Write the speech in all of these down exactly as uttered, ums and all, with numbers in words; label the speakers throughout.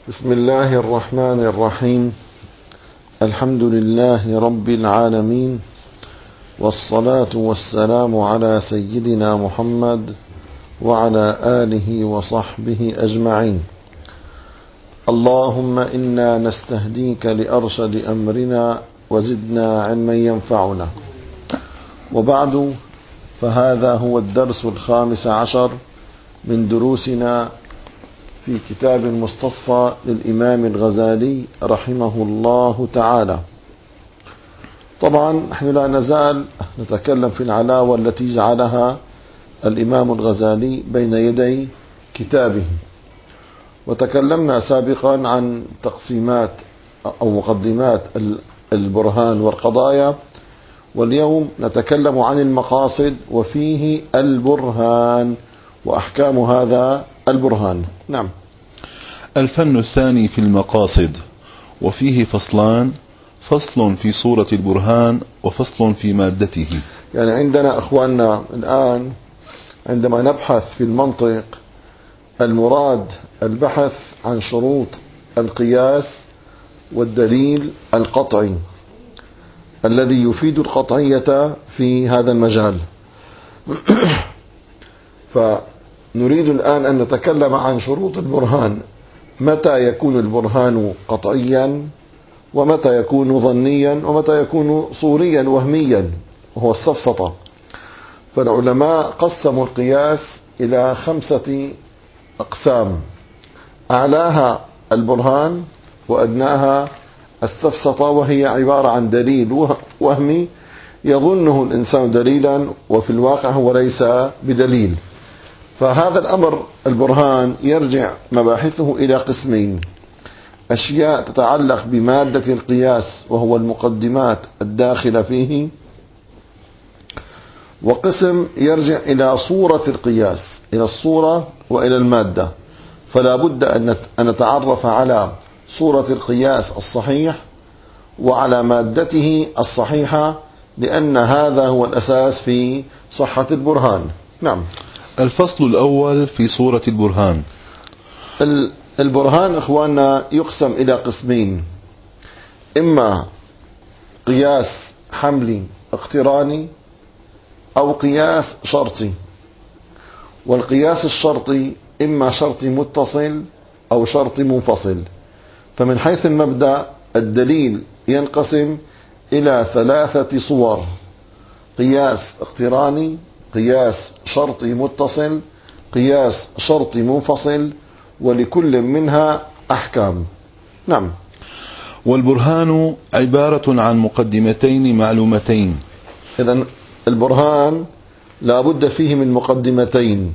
Speaker 1: بسم الله الرحمن الرحيم. الحمد لله رب العالمين، والصلاة والسلام على سيدنا محمد وعلى آله وصحبه أجمعين. اللهم إنا نستهديك لأرشد أمرنا وزدنا علما ينفعنا. وبعد، فهذا هو الدرس الخامس عشر من دروسنا في كتاب المستصفى للإمام الغزالي رحمه الله تعالى. طبعا نحن لا نزال نتكلم في العلاوة التي جعلها الإمام الغزالي بين يدي كتابه، وتكلمنا سابقا عن تقسيمات أو مقدمات البرهان والقضايا، واليوم نتكلم عن المقاصد وفيه البرهان وأحكام هذا البرهان. نعم.
Speaker 2: الفن الثاني في المقاصد، وفيه فصلان: فصل في صورة البرهان وفصل في مادته.
Speaker 1: يعني عندنا أخواننا الآن عندما نبحث في المنطق، المراد البحث عن شروط القياس والدليل القطعي الذي يفيد القطعية في هذا المجال. فنريد الآن أن نتكلم عن شروط البرهان، متى يكون البرهان قطعيا، ومتى يكون ظنيا، ومتى يكون صوريا وهميا، وهو السفسطة. فالعلماء قسموا القياس إلى خمسة أقسام: أعلاها البرهان، وأدناها السفسطة، وهي عبارة عن دليل وهمي يظنه الإنسان دليلا وفي الواقع هو ليس بدليل. فهذا الأمر البرهان يرجع مباحثه إلى قسمين: أشياء تتعلق بمادة القياس وهو المقدمات الداخلة فيه، وقسم يرجع إلى صورة القياس، إلى الصورة وإلى المادة. فلا بد أن نتعرف على صورة القياس الصحيح وعلى مادته الصحيحة، لأن هذا هو الأساس في صحة البرهان. نعم.
Speaker 2: الفصل الأول في صورة البرهان.
Speaker 1: البرهان إخواننا يقسم إلى قسمين: إما قياس حملي اقتراني، أو قياس شرطي. والقياس الشرطي إما شرطي متصل أو شرطي منفصل. فمن حيث المبدأ الدليل ينقسم إلى ثلاثة صور: قياس اقتراني، قياس شرطي متصل، قياس شرطي منفصل، ولكل منها أحكام. نعم.
Speaker 2: والبرهان عبارة عن مقدمتين معلومتين.
Speaker 1: إذن البرهان لا بد فيه من مقدمتين.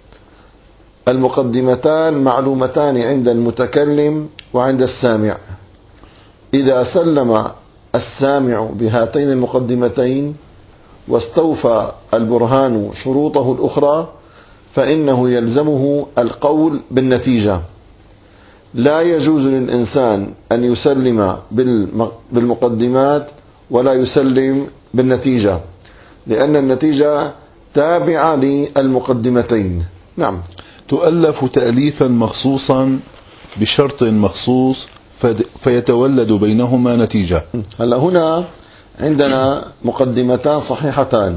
Speaker 1: المقدمتان معلومتان عند المتكلم وعند السامع. إذا سلم السامع بهاتين المقدمتين واستوفى البرهان شروطه الأخرى، فإنه يلزمه القول بالنتيجة. لا يجوز للإنسان أن يسلم بالمقدمات ولا يسلم بالنتيجة، لأن النتيجة تابعة للمقدمتين. نعم.
Speaker 2: تؤلف تأليفا مخصوصا بشرط مخصوص فيتولد بينهما نتيجة.
Speaker 1: هلا هنا عندنا مقدمتان صحيحتان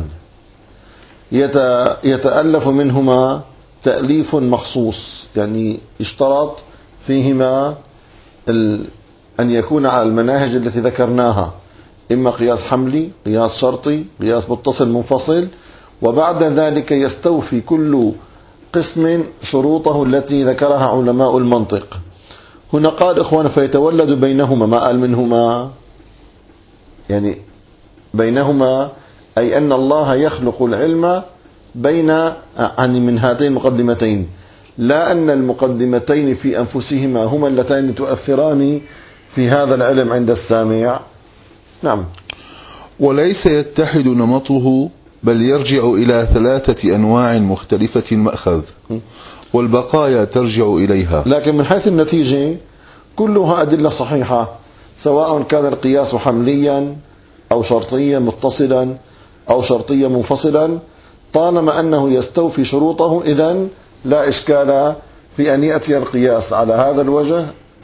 Speaker 1: يتألف منهما تأليف مخصوص، يعني اشترط فيهما أن يكون على المناهج التي ذكرناها: إما قياس حملي، قياس شرطي، قياس متصل منفصل. وبعد ذلك يستوفي كل قسم شروطه التي ذكرها علماء المنطق. هنا قال إخوانا فيتولد بينهما، ما قال منهما، يعني بينهما أي أن الله يخلق العلم بين يعني من هاتين المقدمتين، لا أن المقدمتين في أنفسهما هما اللتان تؤثران في هذا العلم عند السامع. نعم.
Speaker 2: وليس يتحد نمطه، بل يرجع إلى ثلاثة أنواع مختلفة المأخذ، والبقايا ترجع إليها.
Speaker 1: لكن من حيث النتيجة كلها أدلة صحيحة، سواء كان القياس حمليا أو شرطيا متصلا أو شرطيا منفصلا، طالما أنه يستوفي شروطه، إذن لا إشكال في أن يأتي القياس على هذا الوجه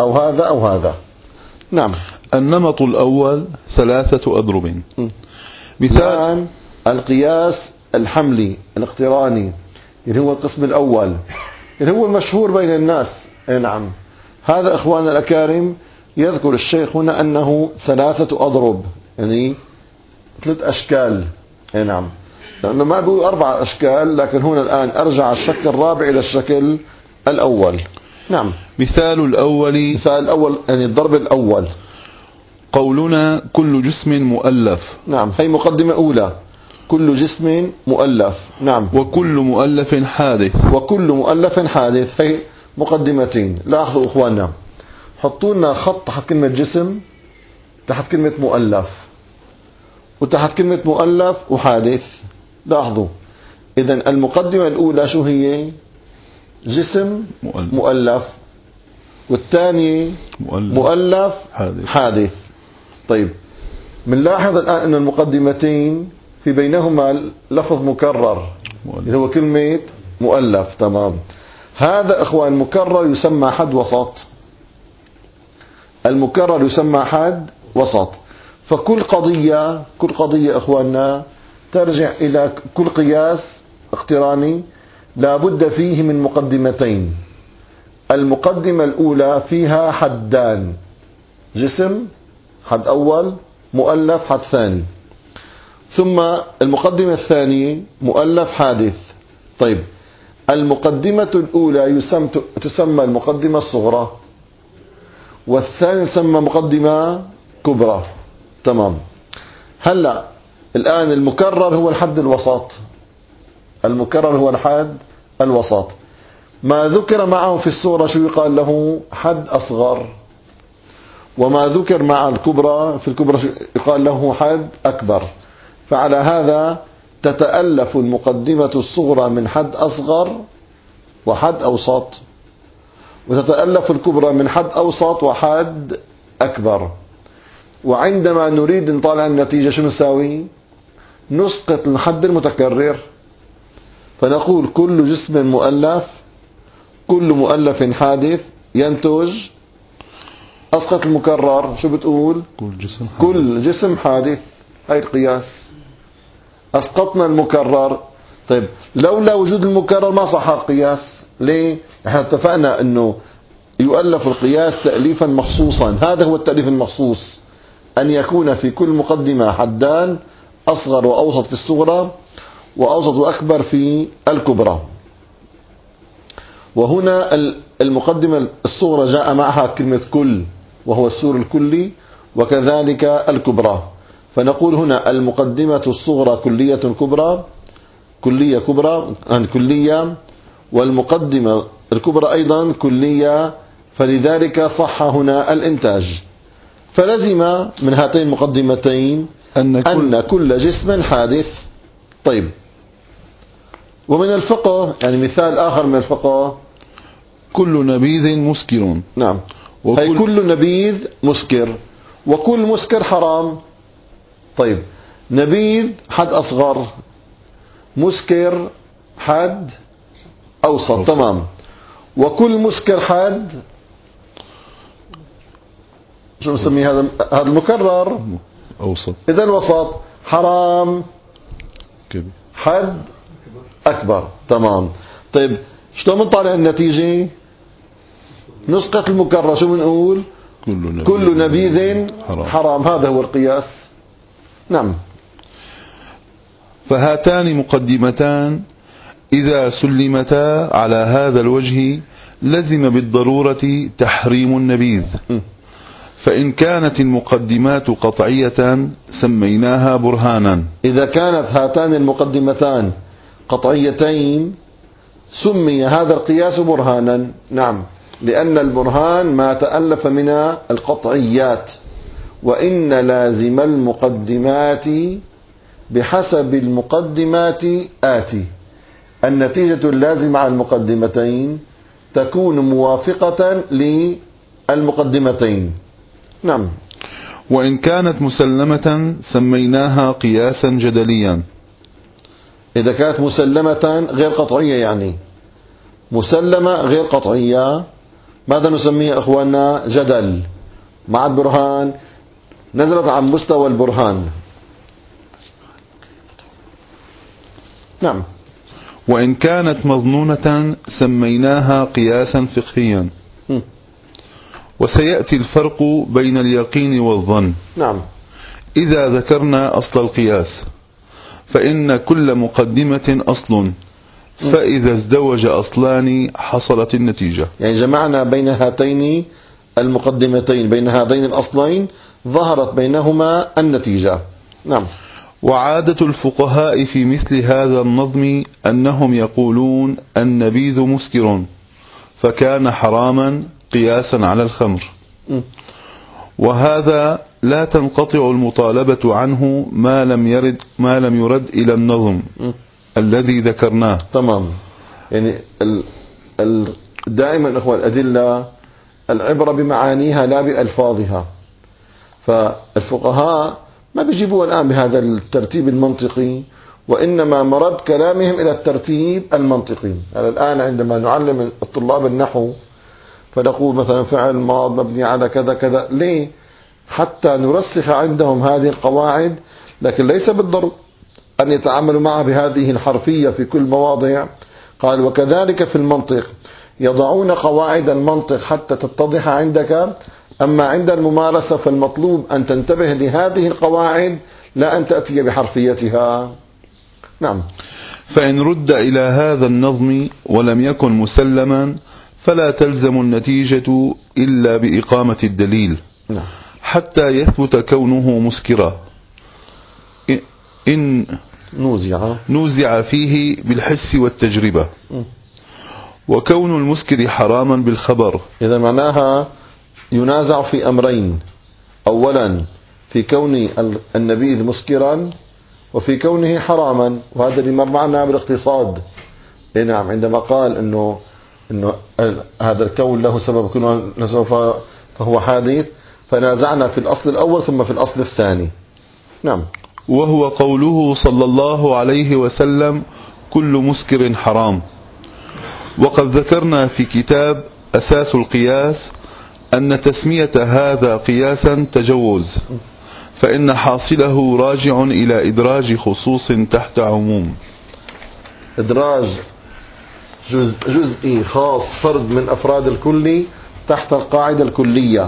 Speaker 1: أو هذا أو هذا. نعم.
Speaker 2: النمط الأول ثلاثة أضرب. مثال
Speaker 1: الآن القياس الحملي الاقتراني اللي هو القسم الأول اللي هو المشهور بين الناس. نعم. هذا إخواننا الأكارم يذكر الشيخ هنا أنه ثلاثة أضرب، يعني ثلاث أشكال. نعم. لأنه ما بيقول أربع أشكال، لكن هنا الآن أرجع الشكل الرابع إلى الشكل الأول. نعم.
Speaker 2: مثال الأول
Speaker 1: مثال الأول يعني الضرب الأول
Speaker 2: قولنا كل جسم مؤلف.
Speaker 1: نعم. هي مقدمة أولى، كل جسم مؤلف. نعم.
Speaker 2: وكل مؤلف حادث.
Speaker 1: وكل مؤلف حادث. هي مقدمتين. لاحظوا إخواننا، حطوا لنا خط تحت كلمة جسم، تحت كلمة مؤلف، وتحت كلمة مؤلف وحادث. لاحظوا إذن المقدمة الأولى شو هي؟ جسم مؤلف, مؤلف. والثانية مؤلف, مؤلف حادث. حادث. طيب بنلاحظ الآن أن المقدمتين في بينهما لفظ مكرر اللي هو كلمة مؤلف. تمام. هذا إخوان مكرر يسمى حد وسط. المكرر يسمى حد وسط. فكل قضية كل قضية إخواننا ترجع إلى كل قياس اقتراني لا بد فيه من مقدمتين. المقدمة الأولى فيها حدان، جسم حد أول، مؤلف حد ثاني. ثم المقدمة الثانية مؤلف حادث. طيب المقدمة الأولى يسمى تسمى المقدمة الصغرى، والثانية تسمى مقدمة كبرى. تمام. هلأ الآن المكرر هو الحد الوسط. المكرر هو الحد الوسط. ما ذكر معه في الصورة شو يقال له؟ حد أصغر. وما ذكر مع الكبرى في الكبرى يقال له حد أكبر. فعلى هذا تتألف المقدمة الصغرى من حد أصغر وحد أوسط، وتتألف الكبرى من حد أوسط وحد أكبر. وعندما نريد نطالع النتيجة شو نساوي؟ نسقط الحد المتكرر، فنقول كل جسم مؤلف، كل مؤلف حادث، ينتج أسقط المكرر. شو بتقول؟
Speaker 2: كل جسم حادث.
Speaker 1: كل جسم حادث. هاي القياس. أسقطنا المكرر. طيب لولا وجود المكرر ما صح القياس. ليه؟ احنا اتفقنا انه يؤلف القياس تأليفا مخصوصا. هذا هو التأليف المخصوص، أن يكون في كل مقدمة حدان، أصغر وأوسط في الصغرى وأوسط وأكبر في الكبرى. وهنا المقدمة الصغرى جاء معها كلمة كل وهو السور الكلي، وكذلك الكبرى. فنقول هنا المقدمة الصغرى كلية كبرى، كلية كبرى عن كلية، والمقدمة الكبرى أيضا كلية، فلذلك صح هنا الإنتاج. فلزم من هاتين المقدمتين أن كل, أن كل جسم حادث. طيب ومن الفقه يعني مثال آخر من الفقه
Speaker 2: كل نبيذ مسكر.
Speaker 1: نعم.
Speaker 2: وكل
Speaker 1: هي كل نبيذ مسكر، وكل مسكر حرام. طيب نبيذ حد أصغر، مسكر حد أوسط. أوسط. تمام. وكل مسكر حد شو نسميه؟ هذا هذا المكرر
Speaker 2: أوسط.
Speaker 1: إذا الوسط. حرام
Speaker 2: كبير.
Speaker 1: حد أكبر. تمام. طيب شلون بنطالع النتيجة؟ نسقط المكرر. شو بنقول؟
Speaker 2: كل نبيذ,
Speaker 1: كل نبيذ حرام. حرام. هذا هو القياس. نعم.
Speaker 2: فهاتان مقدمتان إذا سلمتا على هذا الوجه لزم بالضرورة تحريم النبيذ. م. فإن كانت المقدمات قطعية سميناها برهانا.
Speaker 1: إذا كانت هاتان المقدمتان قطعيتين سمي هذا القياس برهانا. نعم. لأن البرهان ما تألف من القطعيات. وإن لازم المقدمات بحسب المقدمات آتي. النتيجة اللازمة على المقدمتين تكون موافقة للمقدمتين. نعم.
Speaker 2: وإن كانت مسلمة سميناها قياسا جدليا.
Speaker 1: إذا كانت مسلمة غير قطعية، يعني مسلمة غير قطعية، ماذا نسميه أخواننا؟ جدل مع البرهان، نزلت عن مستوى البرهان. نعم.
Speaker 2: وإن كانت مظنونة سميناها قياسا فقهيا.
Speaker 1: م.
Speaker 2: وسيأتي الفرق بين اليقين والظن.
Speaker 1: نعم.
Speaker 2: إذا ذكرنا أصل القياس فإن كل مقدمة أصل، فإذا ازدوج أصلان حصلت النتيجة.
Speaker 1: يعني جمعنا بين هاتين المقدمتين، بين هذين الأصلين ظهرت بينهما النتيجة. نعم.
Speaker 2: وعادة الفقهاء في مثل هذا النظم أنهم يقولون النبيذ مسكر فكان حراما قياسا على الخمر، وهذا لا تنقطع المطالبة عنه ما لم يرد ما لم يرد إلى النظم م. الذي ذكرناه.
Speaker 1: تمام. يعني ال ال دائما أخوة الأدلة العبرة بمعانيها لا بألفاظها، فالفقهاء ما بيجيبوا الآن بهذا الترتيب المنطقي، وإنما مرد كلامهم إلى الترتيب المنطقي. يعني الآن عندما نعلم الطلاب النحو فنقول مثلا فعل ماض مبني على كذا كذا، ليه؟ حتى نرسخ عندهم هذه القواعد، لكن ليس بالضرورة أن يتعاملوا معها بهذه الحرفية في كل مواضع. قال وكذلك في المنطق يضعون قواعد المنطق حتى تتضح عندك، أما عند الممارسة فالمطلوب أن تنتبه لهذه القواعد لا أن تأتي بحرفيتها. نعم.
Speaker 2: فإن رد إلى هذا النظم ولم يكن مسلما فلا تلزم النتيجة إلا بإقامة الدليل.
Speaker 1: نعم.
Speaker 2: حتى يثبت كونه مسكرا إن
Speaker 1: نوزع
Speaker 2: نوزع فيه بالحس والتجربة، وكون المسكر حراما بالخبر.
Speaker 1: إذا معناها ينازع في أمرين: أولا في كون النبيذ مسكرا، وفي كونه حراما. وهذا اللي مر معنا بالاقتصاد. نعم. عندما قال إنه إنه هذا الكون له سبب كونه فهو حادث، فنازعنا في الأصل الأول ثم في الأصل الثاني. نعم.
Speaker 2: وهو قوله صلى الله عليه وسلم كل مسكر حرام. وقد ذكرنا في كتاب أساس القياس أن تسمية هذا قياسا تجوز، فإن حاصله راجع إلى إدراج خصوص تحت عموم.
Speaker 1: إدراج جزء جزئي خاص فرد من أفراد الكلي تحت القاعدة الكلية.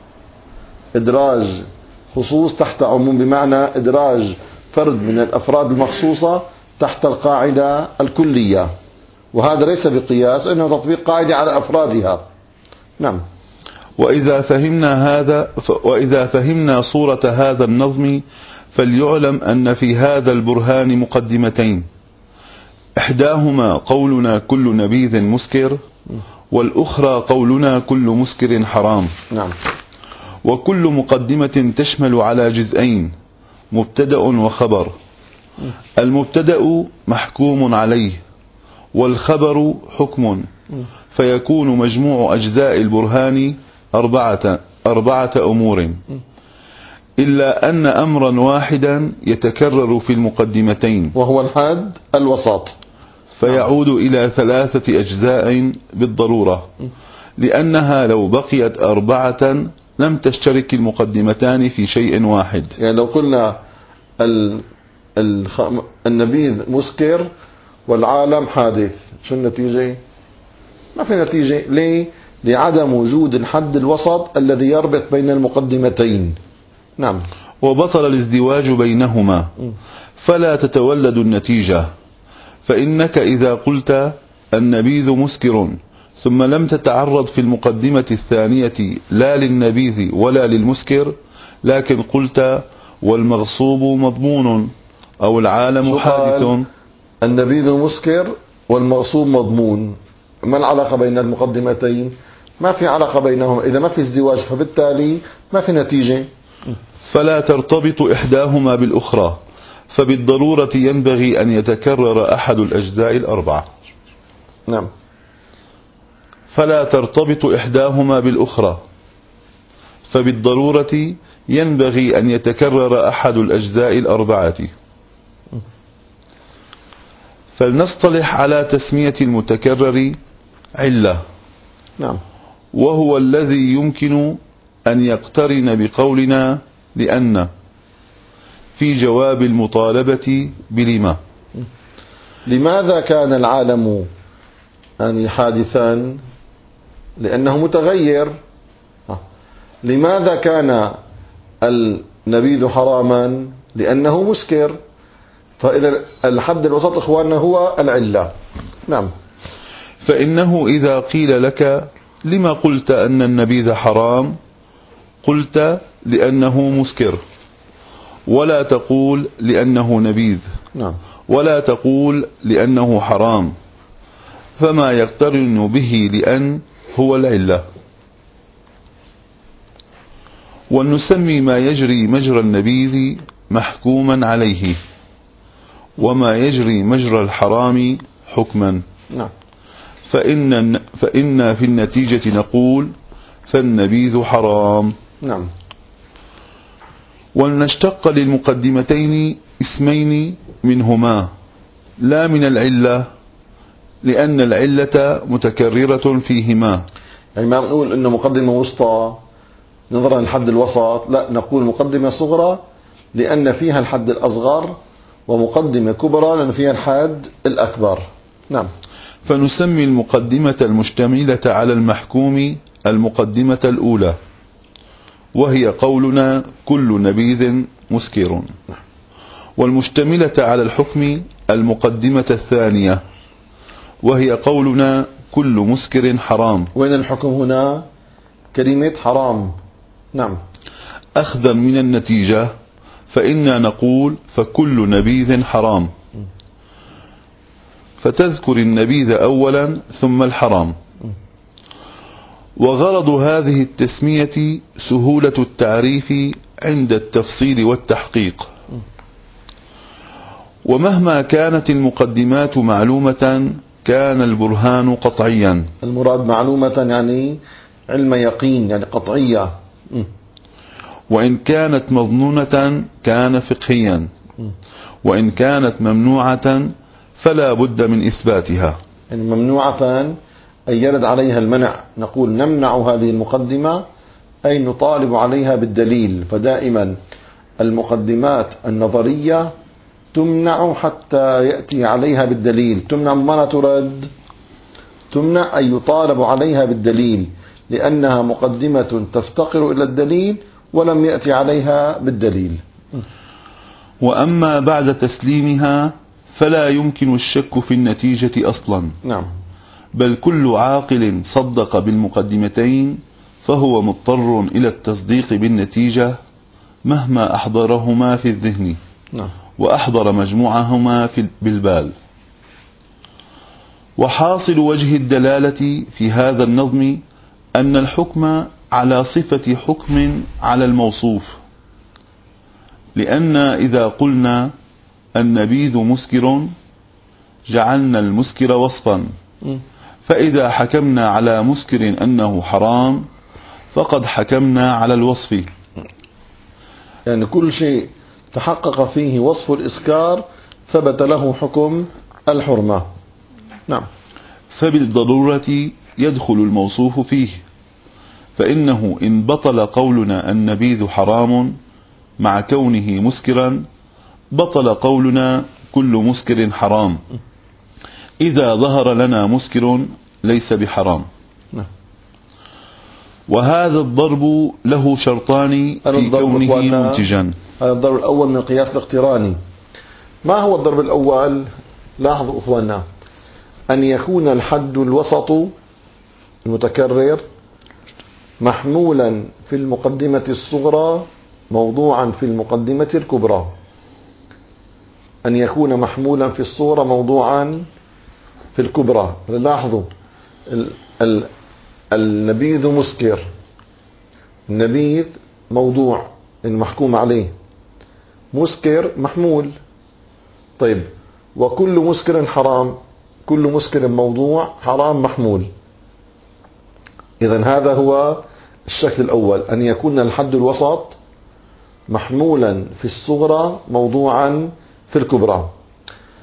Speaker 1: إدراج خصوص تحت عموم بمعنى إدراج فرد من الأفراد المخصوصة تحت القاعدة الكلية، وهذا ليس بقياس، إنه تطبيق قاعدة على أفرادها. نعم.
Speaker 2: وإذا فهمنا هذا وإذا فهمنا صورة هذا النظم فليعلم أن في هذا البرهان مقدمتين: إحداهما قولنا كل نبيذ مسكر، والأخرى قولنا كل مسكر حرام.
Speaker 1: نعم.
Speaker 2: وكل مقدمة تشمل على جزئين: مبتدأ وخبر. المبتدأ محكوم عليه، والخبر حكم، فيكون مجموع أجزاء البرهان أربعة, أربعة أمور، إلا أن أمرا واحدا يتكرر في المقدمتين،
Speaker 1: وهو الحد الوسط،
Speaker 2: فيعود إلى ثلاثة أجزاء بالضرورة، لأنها لو بقيت أربعة لم تشترك المقدمتان في شيء واحد.
Speaker 1: يعني لو قلنا ال... الخ... النبيذ مسكر والعالم حادث، شو النتيجة؟ ما في نتيجة. ليه؟ لعدم وجود الحد الوسط الذي يربط بين المقدمتين. نعم.
Speaker 2: وبطل الازدواج بينهما، فلا تتولد النتيجة. فإنك إذا قلت النبيذ مسكر ثم لم تتعرض في المقدمة الثانية لا للنبيذ ولا للمسكر، لكن قلت والمغصوب مضمون أو العالم حادث.
Speaker 1: النبيذ مسكر والمغصوب مضمون، ما العلاقة بين المقدمتين؟ ما في علاقة بينهما. إذا ما في ازدواج فبالتالي ما في نتيجة.
Speaker 2: فلا ترتبط إحداهما بالأخرى، فبالضرورة ينبغي أن يتكرر أحد الأجزاء الأربعة.
Speaker 1: نعم.
Speaker 2: فلا ترتبط إحداهما بالأخرى، فبالضرورة ينبغي أن يتكرر أحد الأجزاء الأربعة. فلنصطلح على تسمية المتكرر علة.
Speaker 1: نعم.
Speaker 2: وهو الذي يمكن أن يقترن بقولنا لأن في جواب المطالبة بلما.
Speaker 1: لماذا كان العالم يعني حادثا؟ لأنه متغير. لماذا كان النبيذ حراما؟ لأنه مسكر. فإذا الحد الوسط إخواننا هو العلة. نعم.
Speaker 2: فإنه إذا قيل لك لما قلت أن النبيذ حرام، قلت لأنه مسكر، ولا تقول لأنه نبيذ.
Speaker 1: نعم.
Speaker 2: ولا تقول لأنه حرام، فما يقترن به لأن هو العلة. ونسمي ما يجري مجرى النبيذ محكوما عليه، وما يجري مجرى الحرام حكما.
Speaker 1: نعم.
Speaker 2: فإن, فإن في النتيجة نقول فالنبيذ حرام.
Speaker 1: نعم.
Speaker 2: ولنشتق للمقدمتين اسمين منهما لا من العلة، لأن العلة متكررة فيهما.
Speaker 1: يعني ما نقول إنه مقدمة وسطى نظرا للحد الوسط، لا، نقول مقدمة صغرى لأن فيها الحد الأصغر، ومقدمة كبرى لأن فيها الحد الأكبر. نعم.
Speaker 2: فنسمي المقدمة المشتملة على المحكوم المقدمة الأولى، وهي قولنا كل نبيذ مسكر، والمشتملة على الحكم المقدمة الثانية، وهي قولنا كل مسكر حرام.
Speaker 1: وين الحكم هنا؟ كلمة حرام. نعم.
Speaker 2: أخذا من النتيجة فإنا نقول فكل نبيذ حرام، فتذكر النبيذ أولا ثم الحرام. وغرض هذه التسمية سهولة التعريف عند التفصيل والتحقيق. ومهما كانت المقدمات معلومة كان البرهان قطعيا.
Speaker 1: المراد معلومة يعني علم يقين، يعني قطعية.
Speaker 2: وإن كانت مظنونة كان فقهيا، وإن كانت ممنوعة فلا بد من إثباتها.
Speaker 1: يعني ممنوعة أي يرد عليها المنع، نقول نمنع هذه المقدمة أي نطالب عليها بالدليل. فدائما المقدمات النظرية تمنع حتى يأتي عليها بالدليل. تمنع ما ترد، تمنع أي يطالب عليها بالدليل، لأنها مقدمة تفتقر إلى الدليل ولم يأتي عليها بالدليل.
Speaker 2: وأما بعد تسليمها فلا يمكن الشك في النتيجة أصلا.
Speaker 1: نعم.
Speaker 2: بل كل عاقل صدق بالمقدمتين فهو مضطر إلى التصديق بالنتيجة مهما أحضرهما في الذهن.
Speaker 1: نعم.
Speaker 2: وأحضر مجموعهما في بالبال. وحاصل وجه الدلالة في هذا النظم أن الحكم على صفة حكم على الموصوف، لأن إذا قلنا النبيذ مسكر جعلنا المسكر وصفا، فإذا حكمنا على مسكر أنه حرام فقد حكمنا على الوصف.
Speaker 1: يعني كل شيء تحقق فيه وصف الإسكار ثبت له حكم الحرمة. نعم.
Speaker 2: فبالضرورة يدخل الموصوف فيه، فإنه إن بطل قولنا النبيذ حرام مع كونه مسكرا بطل قولنا كل مسكر حرام إذا ظهر لنا مسكر ليس بحرام. وهذا الضرب له شرطان في كونه منتجا.
Speaker 1: هذا الضرب الأول من القياس الاقتراني. ما هو الضرب الأول؟ لاحظوا أخوانا، أن يكون الحد الوسط المتكرر محمولا في المقدمة الصغرى موضوعا في المقدمة الكبرى. أن يكون محمولا في الصغرى موضوعا في الكبرى. لاحظوا ال ال النبيذ مسكر، النبيذ موضوع المحكوم عليه، مسكر محمول. طيب، وكل مسكر حرام، كل مسكر موضوع حرام محمول. إذن هذا هو الشكل الأول، أن يكون الحد الوسط محمولا في الصغرى موضوعا في الكبرى.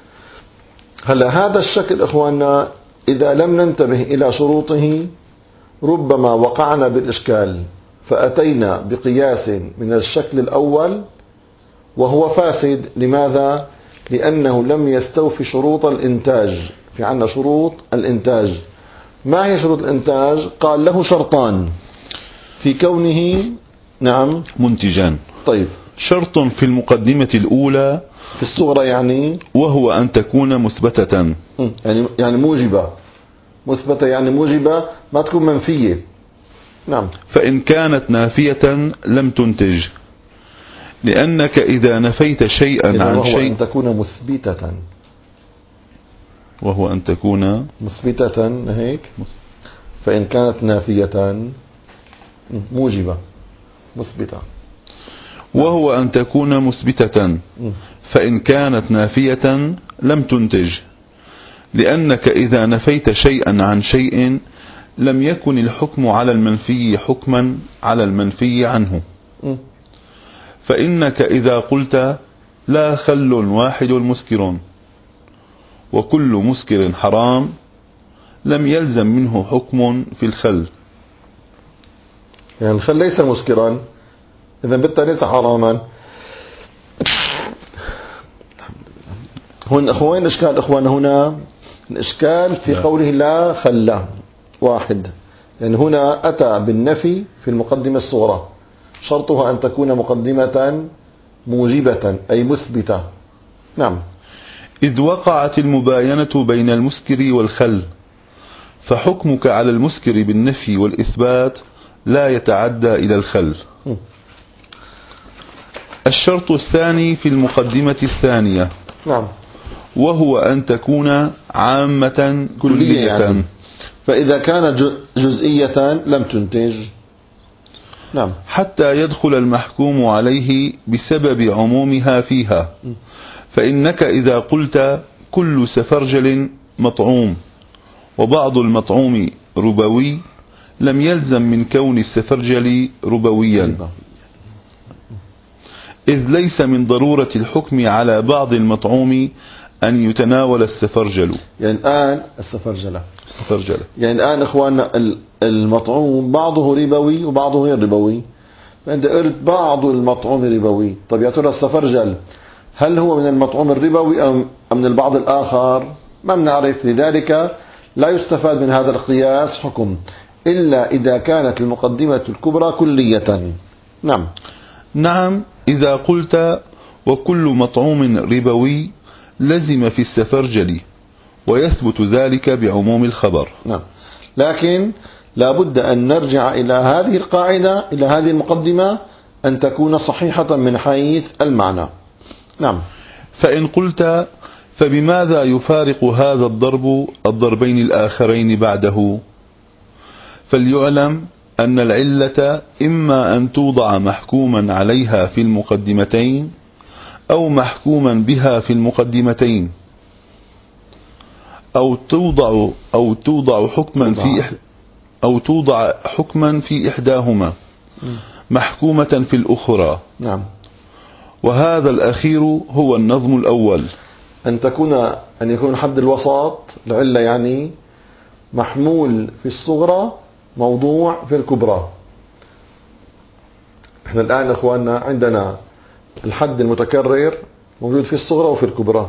Speaker 1: هلا هذا الشكل إخواننا إذا لم ننتبه إلى شروطه ربما وقعنا بالإشكال فأتينا بقياس من الشكل الأول وهو فاسد. لماذا؟ لأنه لم يستوفي شروط الإنتاج. في عندنا شروط الإنتاج. ما هي شروط الإنتاج؟ قال له شرطان في كونه نعم
Speaker 2: منتجان.
Speaker 1: طيب،
Speaker 2: شرط في المقدمة الأولى
Speaker 1: في الصغرى يعني
Speaker 2: وهو أن تكون مثبتة،
Speaker 1: يعني يعني موجبة. مثبتة يعني موجبة، ما تكون منفية. نعم.
Speaker 2: فإن كانت نافية لم تنتج، لأنك إذا نفيت شيئا
Speaker 1: إذن
Speaker 2: عن
Speaker 1: وهو
Speaker 2: شيء
Speaker 1: أن تكون مثبتة.
Speaker 2: وهو أن تكون
Speaker 1: مثبتة هيك. فإن كانت نافية موجبة مثبتة.
Speaker 2: وهو أن تكون مثبتة، فإن كانت نافية لم تنتج، لأنك إذا نفيت شيئا عن شيء لم يكن الحكم على المنفي حكما على المنفي عنه. فإنك إذا قلت لا خل واحد مسكر وكل مسكر حرام لم يلزم منه حكم في الخل.
Speaker 1: يعني الخل ليس مسكرا، إذا بالتالي ليس حراما. هون أخوين الإشكال إخوان هنا الإشكال في
Speaker 2: لا.
Speaker 1: قوله لا خل واحد، يعني هنا أتى بالنفي في المقدمة الصغرى، شرطها أن تكون مقدمة موجبة أي مثبتة. نعم.
Speaker 2: إذ وقعت المباينة بين المسكر والخل، فحكمك على المسكر بالنفي والإثبات لا يتعدى إلى الخل. الشرط الثاني في المقدمة الثانية
Speaker 1: نعم.
Speaker 2: وهو أن تكون عامة كلية
Speaker 1: يعني. فإذا كانت جزئية لم تنتج. نعم.
Speaker 2: حتى يدخل المحكوم عليه بسبب عمومها فيها. فإنك إذا قلت كل سفرجل مطعوم وبعض المطعوم ربوي لم يلزم من كون السفرجل ربويا، إذ ليس من ضرورة الحكم على بعض المطعوم أن يتناول السفرجل.
Speaker 1: يعني الآن السفرجلة
Speaker 2: السفرجلة
Speaker 1: يعني الآن إخواننا المطعوم بعضه ربوي وبعضه غير ربوي. فأنت قلت بعض المطعوم ربوي، طب يا ترى السفرجل هل هو من المطعوم الربوي أو من البعض الآخر؟ ما بنعرف. لذلك لا يستفاد من هذا القياس حكم إلا إذا كانت المقدمة الكبرى كلية. نعم.
Speaker 2: نعم. إذا قلت وكل مطعوم ربوي لزم في السفرجل ويثبت ذلك بعموم الخبر.
Speaker 1: نعم. لكن لا بد أن نرجع إلى هذه القاعدة، إلى هذه المقدمة، أن تكون صحيحة من حيث المعنى. نعم.
Speaker 2: فإن قلت فبماذا يفارق هذا الضرب الضربين الآخرين بعده؟ فليعلم أن العلة إما أن توضع محكوما عليها في المقدمتين أو محكوما بها في المقدمتين، أو توضع أو توضع حكما في أو توضع حكما في إحداهما محكومة في الأخرى.
Speaker 1: نعم.
Speaker 2: وهذا الأخير هو النظم الأول.
Speaker 1: أن تكون أن يكون حد الوسط العلة يعني محمول في الصغرى موضوع في الكبرى. احنا الآن إخواننا عندنا الحد المتكرر موجود في الصغرى وفي الكبرى.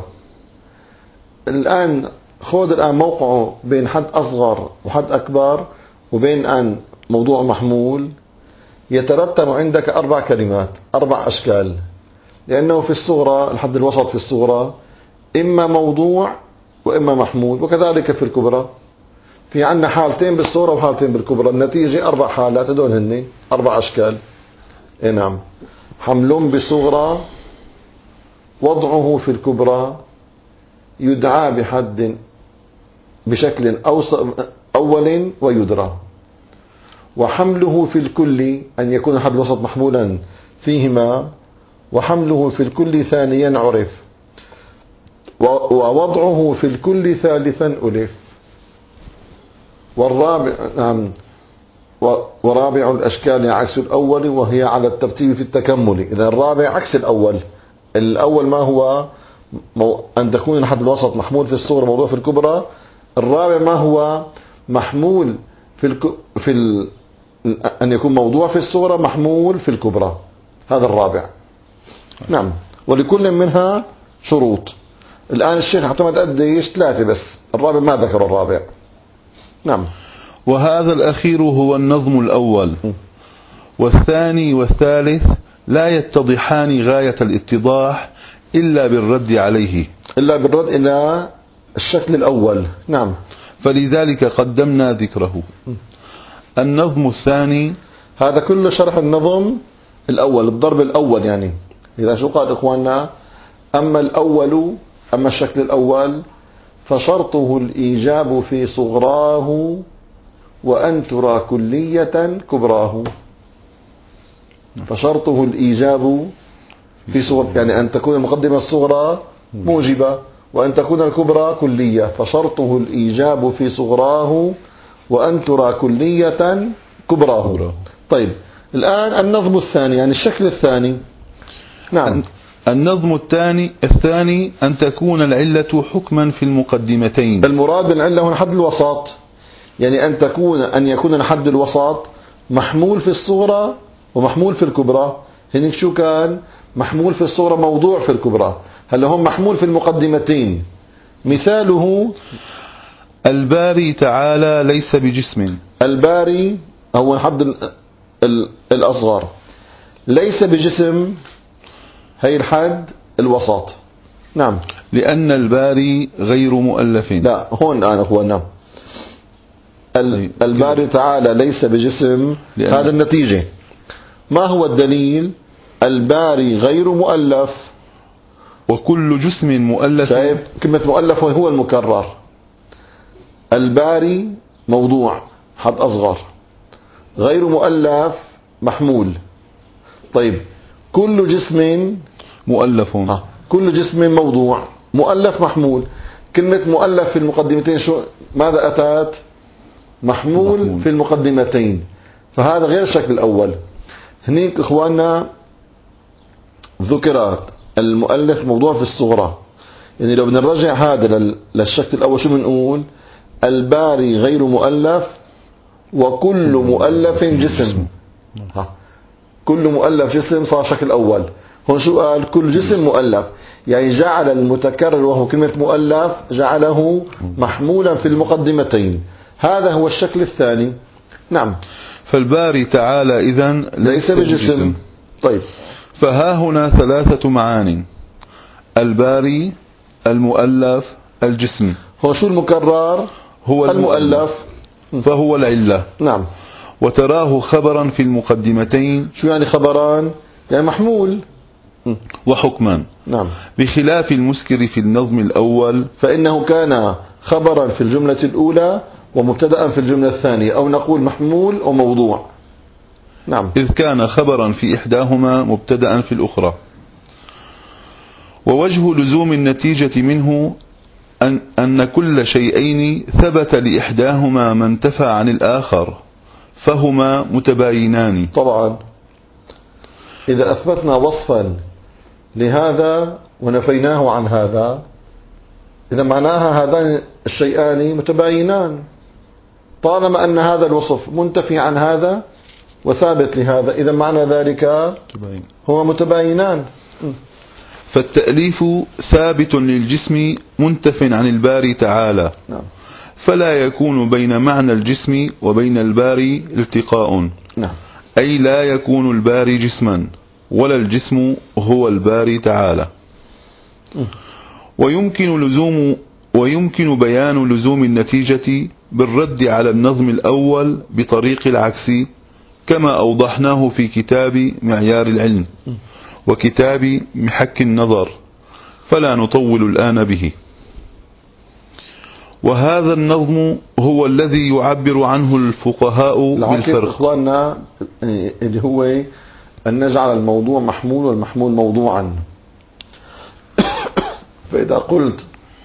Speaker 1: الآن خذ الآن موقعه بين حد أصغر وحد أكبر وبين أن موضوع محمول، يترتب عندك أربع كلمات، أربع أشكال. لأنه في الصغرى الحد الوسط في الصغرى إما موضوع وإما محمول، وكذلك في الكبرى. في عندنا حالتين بالصغرى وحالتين بالكبرى، النتيجة أربع حالات، هدول هن أربع أشكال. إيه نعم. حمل بصغرى وضعه في الكبرى يدعى بحد بشكل أول ويدرى. وحمله في الكل أن يكون الحد الوسط محمولا فيهما، وحمله في الكل ثانيا عرف، ووضعه في الكل ثالثا ألف. والرابع نعم ورابع الأشكال عكس الأول وهي على الترتيب في التكمل. إذا الرابع عكس الأول. الأول ما هو مو... أن تكون الحد الوسط محمول في الصغرى موضوع في الكبرى. الرابع ما هو محمول في الك... في ال... أن يكون موضوع في الصغرى محمول في الكبرى. هذا الرابع. نعم. ولكل منها شروط. الآن الشيخ اعتمد قديش؟ ثلاثة بس، الرابع ما ذكر الرابع. نعم.
Speaker 2: وهذا الأخير هو النظم الأول، والثاني والثالث لا يتضحان غاية الاتضاح إلا بالرد عليه،
Speaker 1: إلا بالرد إلى الشكل الأول. نعم.
Speaker 2: فلذلك قدمنا ذكره. النظم الثاني،
Speaker 1: هذا كله شرح النظم الأول، الضرب الأول. يعني إذا شو قال إخواننا؟ أما الأول، أما الشكل الأول فشرطه الإيجاب في صغراه وأن ترى كلية كبراه. فشرطه الإيجاب في صغر، يعني أن تكون المقدمة الصغرى موجبة وأن تكون الكبرى كلية. فشرطه الإيجاب في صغراه وأن ترى كلية كبراه. طيب الآن النظم الثاني، يعني الشكل الثاني. نعم.
Speaker 2: النظم الثاني الثاني أن تكون العلة حكما في المقدمتين.
Speaker 1: المراد بالعلة هنا حد الوسط، يعني أن تكون أن يكون الحد الوسط محمول في الصغرى ومحمول في الكبرى. هناك شو كان؟ محمول في الصغرى موضوع في الكبرى. هل هم محمول في المقدمتين؟ مثاله
Speaker 2: الباري تعالى ليس بجسم.
Speaker 1: الباري هو الحد ال ال الأصغر، ليس بجسم هي الحد الوسط. نعم.
Speaker 2: لأن الباري غير مؤلف.
Speaker 1: لا، هون الآن أخوانا الباري تعالى ليس بجسم، هذا النتيجة. ما هو الدليل؟ الباري غير مؤلف،
Speaker 2: وكل جسم مؤلف.
Speaker 1: شايف كلمة مؤلف هو المكرر. الباري موضوع حد أصغر، غير مؤلف محمول. طيب كل جسم
Speaker 2: مؤلف.
Speaker 1: آه. كل جسم موضوع، مؤلف محمول. كلمة مؤلف في المقدمتين شو ماذا أتت؟ محمول, محمول في المقدمتين. فهذا غير الشكل الأول. هنيك إخواننا ذكرت المؤلف موضوع في الصغرى. يعني لو بنرجع هذا للشكل الأول شو بنقول؟ الباري غير مؤلف وكل مؤلف جسم. ها. كل مؤلف جسم صار شكل أول. هون شو قال؟ كل جسم مؤلف، يعني جعل المتكرر وهو كلمة مؤلف جعله محمولا في المقدمتين. هذا هو الشكل الثاني. نعم.
Speaker 2: فالباري تعالى إذن
Speaker 1: ليس بجسم. بجسم. طيب
Speaker 2: فها هنا ثلاثة معان: الباري، المؤلف، الجسم.
Speaker 1: هو شو المكرر؟
Speaker 2: هو
Speaker 1: المؤلف،
Speaker 2: فهو العلة.
Speaker 1: نعم.
Speaker 2: وتراه خبرا في المقدمتين.
Speaker 1: شو يعني خبران؟ يعني محمول.
Speaker 2: وحكما.
Speaker 1: نعم.
Speaker 2: بخلاف المسكر في النظم الأول،
Speaker 1: فإنه كان خبرا في الجملة الأولى ومبتدأ في الجملة الثانية، أو نقول محمول وموضوع. نعم.
Speaker 2: إذ كان خبرا في إحداهما مبتدأ في الأخرى. ووجه لزوم النتيجة منه أن, أن كل شيئين ثبت لإحداهما ما انتفى عن الآخر، فهما متباينان.
Speaker 1: طبعا إذا أثبتنا وصفا لهذا ونفيناه عن هذا، إذا معناها هذان الشيئان متباينان، طالما أن هذا الوصف منتفي عن هذا وثابت لهذا، إذا معنى ذلك هو متباينان.
Speaker 2: فالتأليف ثابت للجسم منتف عن الباري تعالى.
Speaker 1: نعم.
Speaker 2: فلا يكون بين معنى الجسم وبين الباري التقاء.
Speaker 1: نعم.
Speaker 2: أي لا يكون الباري جسما ولا الجسم هو الباري تعالى. ويمكن لزوم ويمكن بيان لزوم النتيجة بالرد على النظم الأول بطريق العكس، كما أوضحناه في كتاب معيار العلم وكتاب محك النظر، فلا نطول الآن به. وهذا النظم هو الذي يعبر عنه الفقهاء بالفرق.
Speaker 1: إخواننا اللي هو أن نجعل الموضوع محمول والمحمول موضوعا. فإذا قلت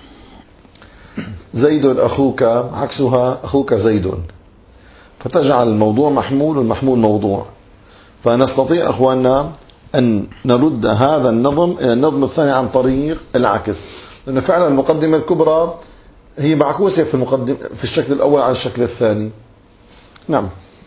Speaker 1: زيد أخوك، عكسها أخوك زيد، فتجعل الموضوع محمول والمحمول موضوع. فنستطيع أخواننا أن نرد هذا النظم إلى النظم الثاني عن طريق العكس، لأن فعلا المقدمة الكبرى هي معكوسة في المقدم في الشكل الأول عن الشكل الثاني. نعم.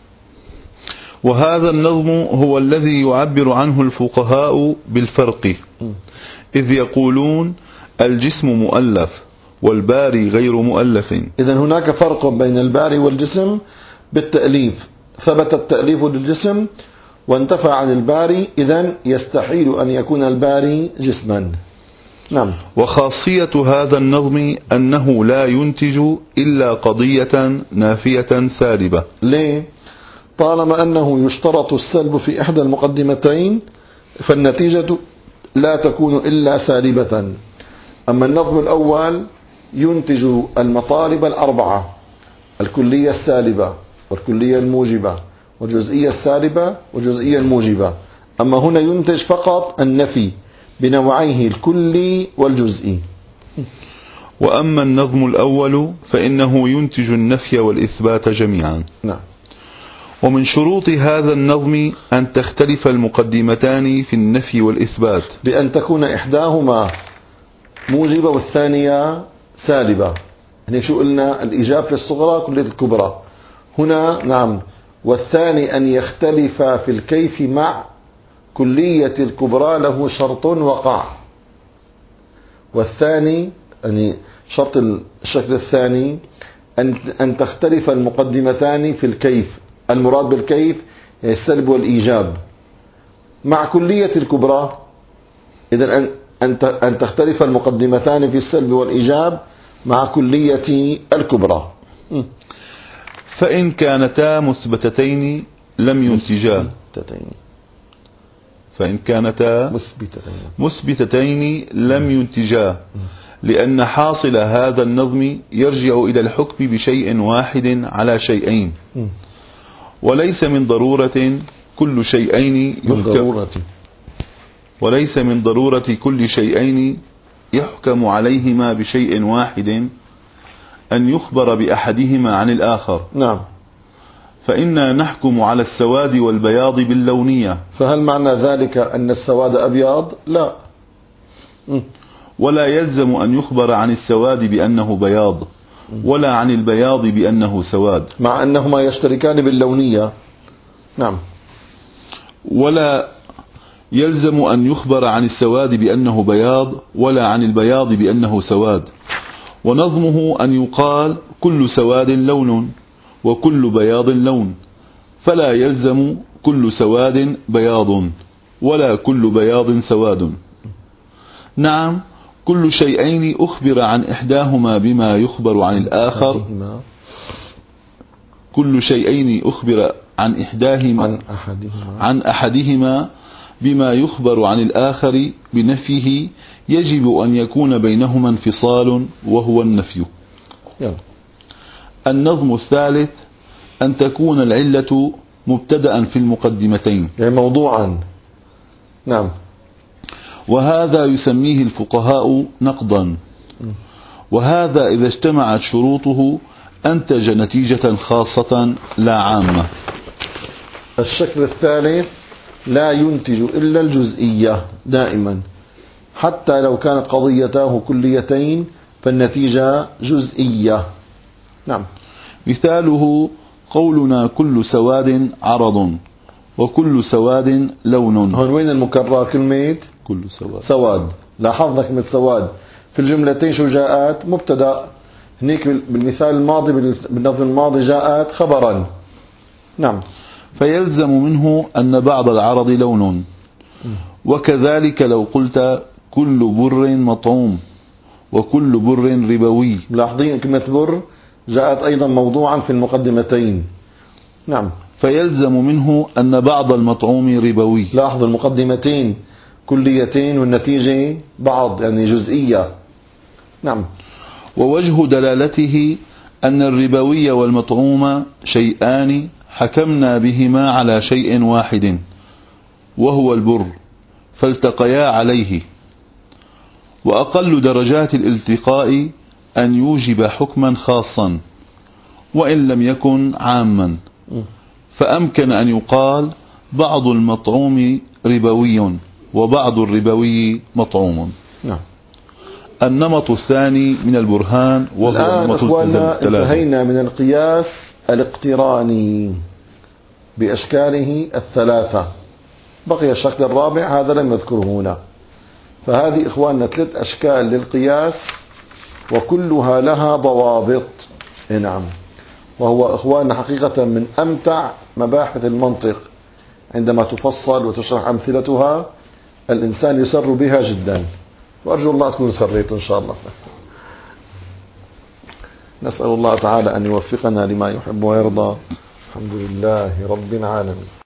Speaker 2: وهذا النظم هو الذي يعبر عنه الفقهاء بالفرق، إذ يقولون الجسم مؤلف والباري غير مؤلف.
Speaker 1: إذن هناك فرق بين الباري والجسم بالتأليف، ثبت التأليف للجسم وانتفى عن الباري، إذن يستحيل أن يكون الباري جسما. نعم.
Speaker 2: وخاصية هذا النظم أنه لا ينتج إلا قضية نافية سالبة.
Speaker 1: ليه؟ طالما أنه يشترط السلب في إحدى المقدمتين فالنتيجة لا تكون إلا سالبة. أما النظم الأول ينتج المطالب الأربعة: الكلية السالبة والكلية الموجبة والجزئية السالبة والجزئية الموجبة. أما هنا ينتج فقط النفي بنوعيه الكلي والجزئي.
Speaker 2: وأما النظم الأول فإنه ينتج النفي والإثبات جميعا.
Speaker 1: نعم.
Speaker 2: ومن شروط هذا النظم أن تختلف المقدمتان في النفي والإثبات،
Speaker 1: بأن تكون إحداهما موجبة والثانية سالبة. يعني شو قلنا؟ الإيجاب في الصغرى كلية الكبرى. هنا نعم. والثاني أن يختلف في الكيف مع كلية الكبرى له شرط وقع. والثاني يعني شرط الشكل الثاني أن أن تختلف المقدمتان في الكيف. المراد بالكيف يعني السلب والإيجاب مع كلية الكبرى. إذن أن أن أن تختلف المقدمتان في السلب والإيجاب مع كلية الكبرى.
Speaker 2: فإن كانتا مثبتتين لم ينتجا. فإن كانتا
Speaker 1: مثبتتين
Speaker 2: مثبتتين لم ينتجا، لأن حاصل هذا النظم يرجع إلى الحكم بشيء واحد على شيئين، وليس من ضرورة كل شيئين يحكم وليس من ضرورة كل شيئين يحكم عليهما بشيء واحد أن يخبر بأحدهما عن الآخر.
Speaker 1: نعم.
Speaker 2: فإنا نحكم على السواد والبياض باللونية.
Speaker 1: فهل معنى ذلك أن السواد أبيض؟ لا. م.
Speaker 2: ولا يلزم أن يخبر عن السواد بأنه بياض ولا عن البياض بأنه سواد،
Speaker 1: مع أنهما يشتركان باللونية. نعم.
Speaker 2: ولا يلزم أن يخبر عن السواد بأنه بياض ولا عن البياض بأنه سواد. ونظمه أن يقال كل سواد لون وكل بياض لون، فلا يلزم كل سواد بياض ولا كل بياض سواد. نعم، كل شيئين أخبر عن إحداهما بما يخبر عن الآخر كل شيئين أخبر عن إحداهما
Speaker 1: عن أحدهما,
Speaker 2: عن أحدهما بما يخبر عن الآخر بنفيه يجب أن يكون بينهما انفصال وهو النفي.
Speaker 1: يلا.
Speaker 2: النظم الثالث أن تكون العلة مبتدأ في المقدمتين،
Speaker 1: يعني موضوعا. نعم.
Speaker 2: وهذا يسميه الفقهاء نقضا، وهذا إذا اجتمعت شروطه أنتج نتيجة خاصة لا عامة.
Speaker 1: الشكل الثالث لا ينتج إلا الجزئية دائما، حتى لو كانت قضيتاه كليتين فالنتيجة جزئية. نعم.
Speaker 2: مثاله قولنا كل سواد عرض وكل سواد لون.
Speaker 1: هون وين المكرر كلمة
Speaker 2: كل سواد؟
Speaker 1: سواد. لاحظنا كلمة سواد في الجملتين شو جاءت؟ مبتدأ. هنيك بالمثال الماضي بالنظم الماضي جاءت خبرا. نعم.
Speaker 2: فيلزم منه أن بعض العرض لون. وكذلك لو قلت كل بر مطعوم وكل بر ربوي.
Speaker 1: ملاحظين كلمة بر جاءت أيضا موضوعا في المقدمتين. نعم.
Speaker 2: فيلزم منه أن بعض المطعوم ربوي.
Speaker 1: لاحظ المقدمتين كليتين والنتيجة بعض يعني جزئية. نعم.
Speaker 2: ووجه دلالته أن الربوي والمطعوم شيئان حكمنا بهما على شيء واحد وهو البر فالتقيا عليه. وأقل درجات الالتقاء أن يوجب حكما خاصا وإن لم يكن عاما، فأمكن أن يقال بعض المطعوم ربوي وبعض الربوي مطعوم.
Speaker 1: نعم.
Speaker 2: النمط الثاني من البرهان وهو
Speaker 1: الآن
Speaker 2: النمط
Speaker 1: إخواننا
Speaker 2: الثلاثة.
Speaker 1: انتهينا من القياس الاقتراني بأشكاله الثلاثة، بقي الشكل الرابع هذا لم نذكره هنا. فهذه إخواننا ثلاث أشكال للقياس وكلها لها ضوابط. نعم، وهو إخواننا حقيقة من أمتع مباحث المنطق، عندما تفصل وتشرح أمثلتها الإنسان يسر بها جدا، وأرجو الله تكون سريت إن شاء الله. نسأل الله تعالى أن يوفقنا لما يحب ويرضى. الحمد لله رب العالمين.